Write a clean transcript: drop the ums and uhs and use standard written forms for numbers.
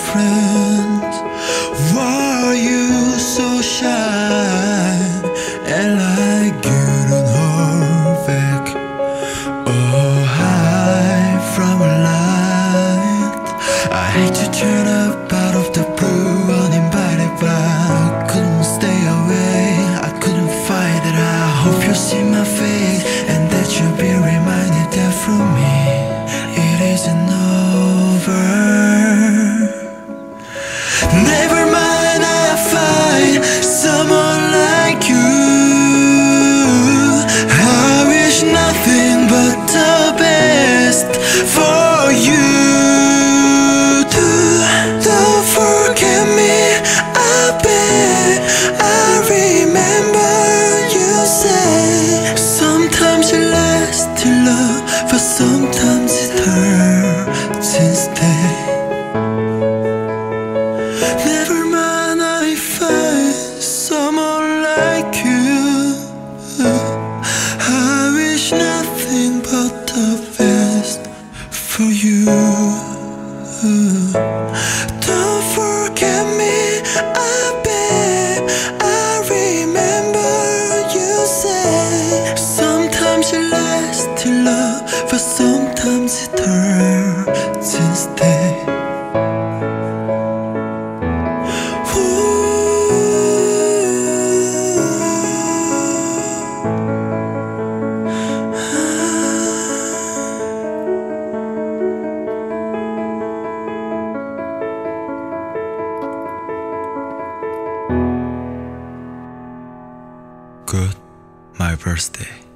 friends. Why are you so shy and like you don't hold back? Oh, hide from a light. I hate to turn up out of the blue uninvited, but I couldn't stay away. I couldn't fight it. I hope you see my face and that you'll be reminded that from me it isn't over. Never mind, I'll find someone like you. I wish nothing but the best for you too. Don't forget me, I bet. I remember you say sometimes it lasts in love, but sometimes it hurts instead. Never mind, I find someone like you. I wish nothing but the best for you. Don't forget me, I bet. I remember you say sometimes it lasts in love, but sometimes it hurts instead. Good, my birthday.